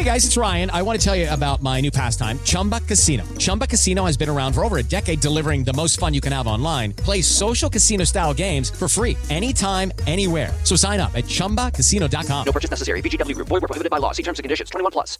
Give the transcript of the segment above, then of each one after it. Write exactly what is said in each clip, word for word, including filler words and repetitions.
Hey guys, it's Ryan. I want to tell you about my new pastime, Chumba Casino. Chumba Casino has been around for over a decade, delivering the most fun you can have online. Play social casino-style games for free anytime, anywhere. So sign up at chumba casino dot com. No purchase necessary. V G W Group. Void where prohibited by law. See terms and conditions. twenty-one plus.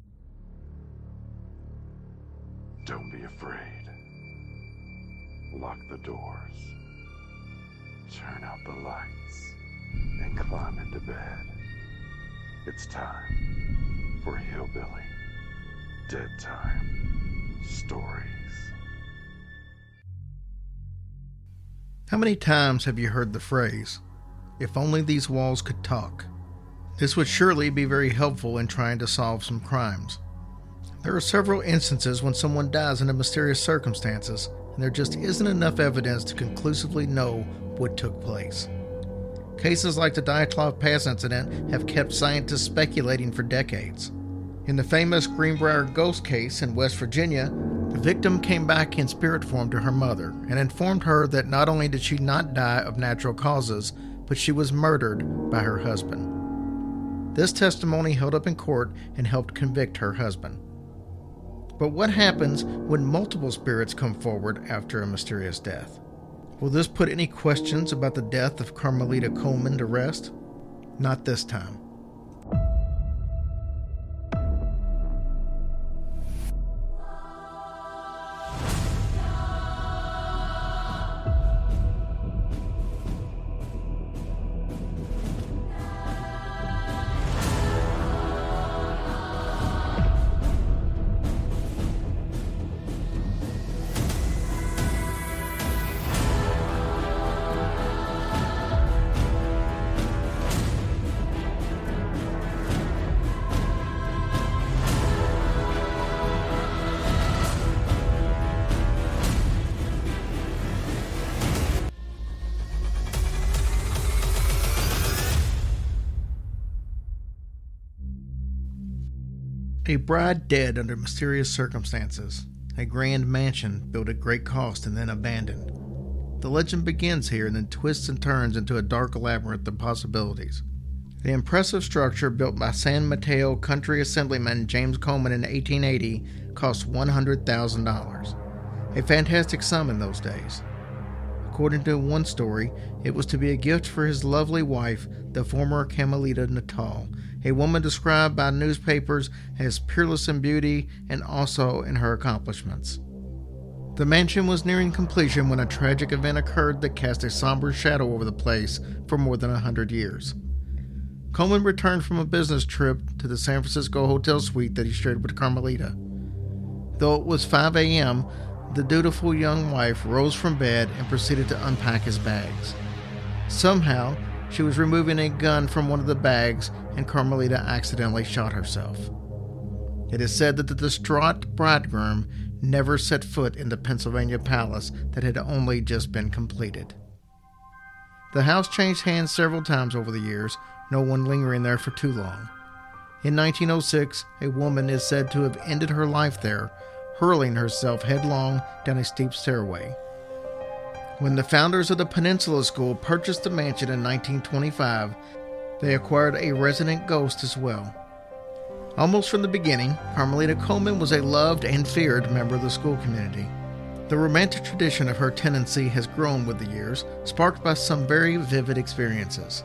Don't be afraid. Lock the doors. Turn out the lights. And climb into bed. It's time for Hillbilly Dead Time Stories. How many times have you heard the phrase, "If only these walls could talk"? This would surely be very helpful in trying to solve some crimes. There are several instances when someone dies under mysterious circumstances, and there just isn't enough evidence to conclusively know what took place. Cases like the Dyatlov Pass incident have kept scientists speculating for decades. In the famous Greenbrier ghost case in West Virginia, the victim came back in spirit form to her mother and informed her that not only did she not die of natural causes, but she was murdered by her husband. This testimony held up in court and helped convict her husband. But what happens when multiple spirits come forward after a mysterious death? Will this put any questions about the death of Carmelita Coleman to rest? Not this time. A bride dead under mysterious circumstances. A grand mansion built at great cost and then abandoned. The legend begins here and then twists and turns into a dark labyrinth of possibilities. The impressive structure built by San Mateo country assemblyman James Coleman in eighteen eighty cost one hundred thousand dollars. A fantastic sum in those days. According to one story, it was to be a gift for his lovely wife, the former Carmelita Natal, a woman described by newspapers as peerless in beauty and also in her accomplishments. The mansion was nearing completion when a tragic event occurred that cast a somber shadow over the place for more than a hundred years. Coleman returned from a business trip to the San Francisco hotel suite that he shared with Carmelita. Though it was five a.m., the dutiful young wife rose from bed and proceeded to unpack his bags. Somehow, she was removing a gun from one of the bags and Carmelita accidentally shot herself. It is said that the distraught bridegroom never set foot in the Pennsylvania palace that had only just been completed. The house changed hands several times over the years, no one lingering there for too long. In nineteen oh six, a woman is said to have ended her life there, hurling herself headlong down a steep stairway. When the founders of the Peninsula School purchased the mansion in nineteen twenty-five, they acquired a resident ghost as well. Almost from the beginning, Carmelita Coleman was a loved and feared member of the school community. The romantic tradition of her tenancy has grown with the years, sparked by some very vivid experiences.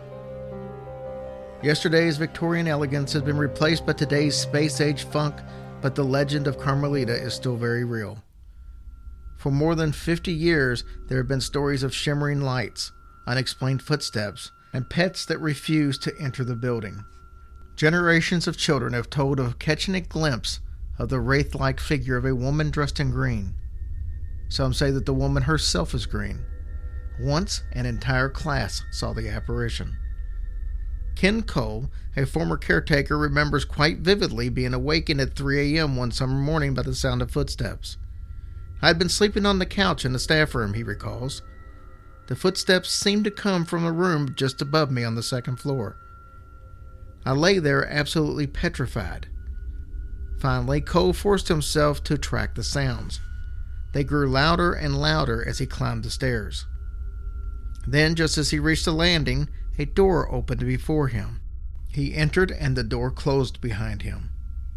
Yesterday's Victorian elegance has been replaced by today's space-age funk, but the legend of Carmelita is still very real. For more than fifty years, there have been stories of shimmering lights, unexplained footsteps, and pets that refuse to enter the building. Generations of children have told of catching a glimpse of the wraith-like figure of a woman dressed in green. Some say that the woman herself is green. Once, an entire class saw the apparition. Ken Cole, a former caretaker, remembers quite vividly being awakened at three a.m. one summer morning by the sound of footsteps. I had been sleeping on the couch in the staff room, he recalls. The footsteps seemed to come from a room just above me on the second floor. I lay there absolutely petrified. Finally, Cole forced himself to track the sounds. They grew louder and louder as he climbed the stairs. Then, just as he reached the landing, a door opened before him. He entered and the door closed behind him.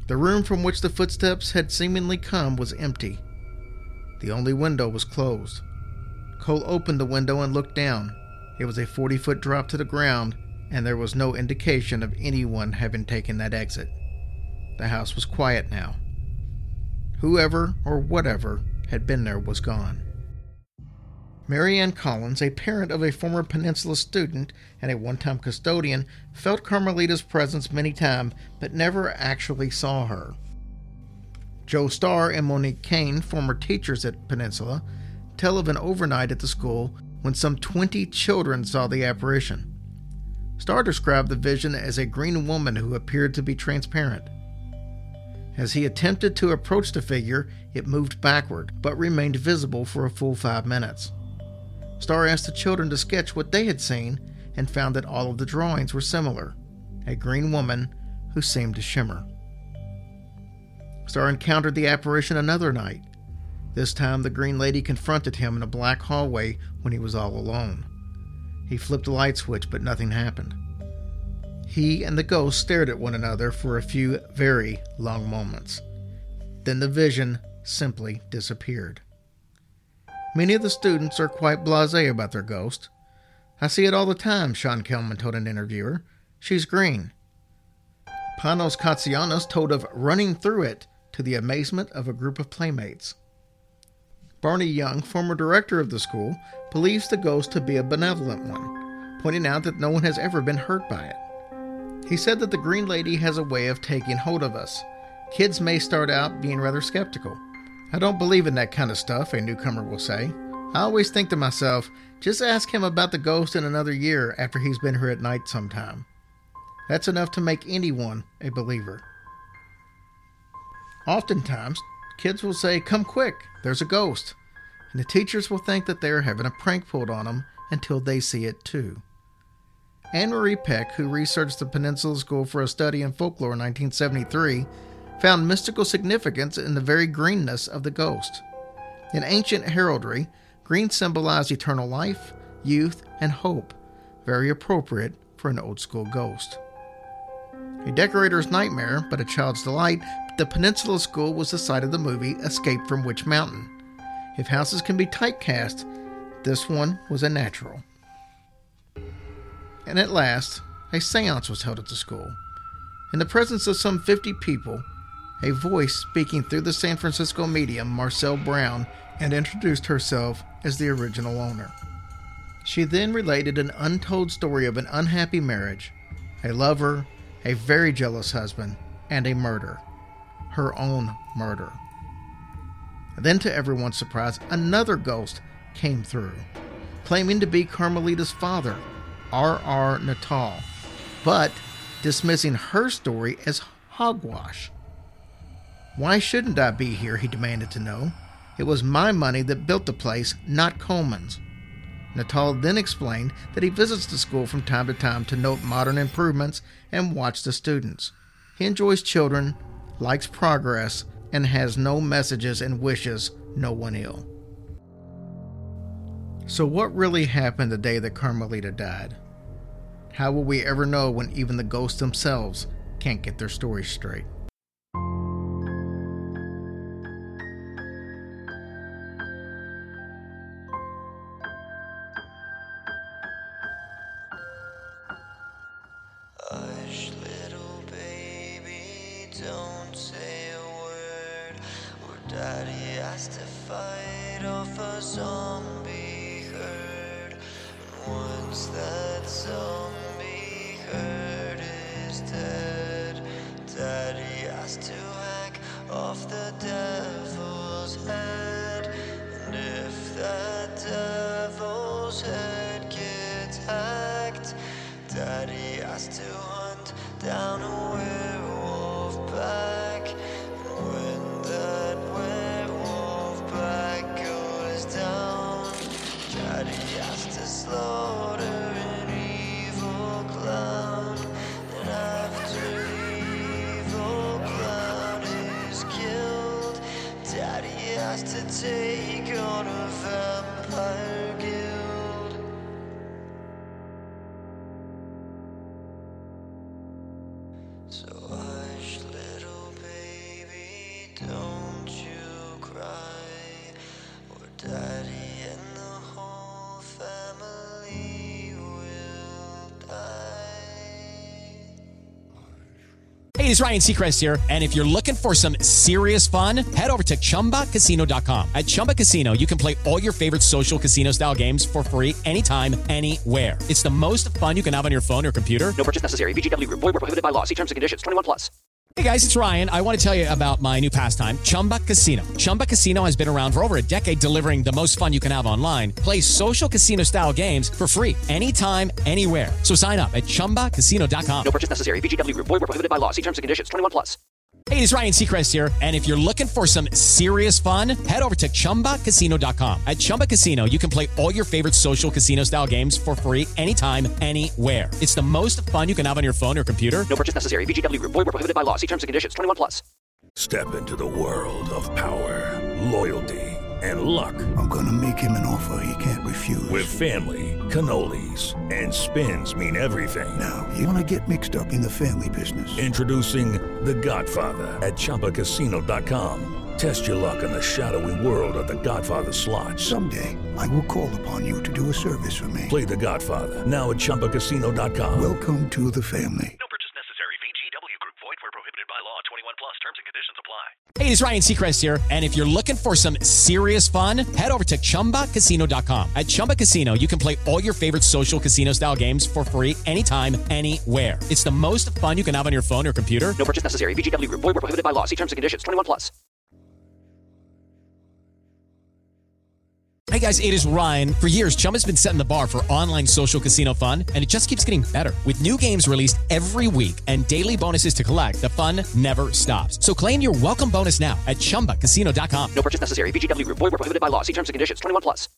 The room from which the footsteps had seemingly come was empty. The only window was closed. Cole opened the window and looked down. It was a forty-foot drop to the ground, and there was no indication of anyone having taken that exit. The house was quiet now. Whoever or whatever had been there was gone. Mary Ann Collins, a parent of a former Peninsula student and a one-time custodian, felt Carmelita's presence many times but never actually saw her. Joe Starr and Monique Kane, former teachers at Peninsula, tell of an overnight at the school when some twenty children saw the apparition. Starr described the vision as a green woman who appeared to be transparent. As he attempted to approach the figure, it moved backward, but remained visible for a full five minutes. Starr asked the children to sketch what they had seen and found that all of the drawings were similar, a green woman who seemed to shimmer. Starr encountered the apparition another night. This time the green lady confronted him in a black hallway when he was all alone. He flipped the light switch, but nothing happened. He and the ghost stared at one another for a few very long moments. Then the vision simply disappeared. Many of the students are quite blasé about their ghost. "I see it all the time," Sean Kelman told an interviewer. "She's green." Panos Katsianos told of running through it to the amazement of a group of playmates. Barney Young, former director of the school, believes the ghost to be a benevolent one, pointing out that no one has ever been hurt by it. He said that the green lady has a way of taking hold of us. Kids may start out being rather skeptical. "I don't believe in that kind of stuff," a newcomer will say. "I always think to myself, just ask him about the ghost in another year after he's been here at night sometime." That's enough to make anyone a believer. Oftentimes, kids will say, "Come quick, there's a ghost," and the teachers will think that they are having a prank pulled on them until they see it too. Anne Marie Peck, who researched the Peninsula School for a Study in Folklore in nineteen seventy-three, found mystical significance in the very greenness of the ghost. In ancient heraldry, green symbolized eternal life, youth, and hope, very appropriate for an old-school ghost. A decorator's nightmare, but a child's delight, the Peninsula School was the site of the movie Escape from Witch Mountain. If houses can be typecast, this one was a natural. And at last, a seance was held at the school. In the presence of some fifty people, a voice speaking through the San Francisco medium, Marcel Brown, and introduced herself as the original owner. She then related an untold story of an unhappy marriage, a lover, a very jealous husband, and a murder. Her own murder. Then, to everyone's surprise, another ghost came through, claiming to be Carmelita's father, R R Natal, but dismissing her story as hogwash. "Why shouldn't I be here?" he demanded to know. "It was my money that built the place, not Coleman's." Natal then explained that he visits the school from time to time to note modern improvements and watch the students. He enjoys children, likes progress, and has no messages and wishes no one ill. So what really happened the day that Carmelita died? How will we ever know when even the ghosts themselves can't get their stories straight? Hush, little baby, don't say a word, or Daddy has to fight off a zombie herd. And once that zombie herd is dead, Daddy has to hack off the devil's head. And if that devil's head gets hacked, Daddy has to hunt down a werewolf pack. And when that werewolf pack goes down, Daddy has to slaughter an evil clown. And after the evil clown is killed, Daddy has to take on a vampire guild. So hush, little baby. don't you cry, or daddy and the whole family will die. Hey, it's Ryan Seacrest here, and if you're looking for some serious fun, head over to Chumba Casino dot com. At Chumba Casino, you can play all your favorite social casino-style games for free anytime, anywhere. It's the most fun you can have on your phone or computer. No purchase necessary. V G W Group. Void where prohibited by law. See terms and conditions. twenty-one plus. Hey guys, it's Ryan. I want to tell you about my new pastime, Chumba Casino. Chumba Casino has been around for over a decade, delivering the most fun you can have online. Play social casino-style games for free anytime, anywhere. So sign up at Chumba Casino dot com. No purchase necessary. V G W Group. Void where prohibited by law. See terms and conditions. twenty-one plus. Hey, it's Ryan Seacrest here, and if you're looking for some serious fun, head over to Chumba Casino dot com. At Chumba Casino, you can play all your favorite social casino-style games for free anytime, anywhere. It's the most fun you can have on your phone or computer. No purchase necessary. V G W Group. Void where prohibited by law. See terms and conditions. twenty-one plus. Step into the world of power, loyalty, and luck. I'm gonna make him an offer he can't refuse. With family, cannolis, and spins mean everything. Now, you wanna get mixed up in the family business. Introducing The Godfather at Chumba Casino dot com. Test your luck in the shadowy world of The Godfather slot. Someday, I will call upon you to do a service for me. Play The Godfather now at Chumba Casino dot com. Welcome to the family. No purchase necessary. V G W Group. Void where prohibited by law. twenty-one plus. Terms and conditions apply. Hey, it's Ryan Seacrest here, and if you're looking for some serious fun, head over to Chumba Casino dot com. At Chumba Casino, you can play all your favorite social casino-style games for free anytime, anywhere. It's the most fun you can have on your phone or computer. No purchase necessary. V G W Group. Void where prohibited by law. See terms and conditions. twenty-one plus. Hey guys, it is Ryan. For years, Chumba's been setting the bar for online social casino fun, and it just keeps getting better. With new games released every week and daily bonuses to collect, the fun never stops. So claim your welcome bonus now at Chumba Casino dot com. No purchase necessary. V G W Group. Void where prohibited by law. See terms and conditions. twenty-one plus.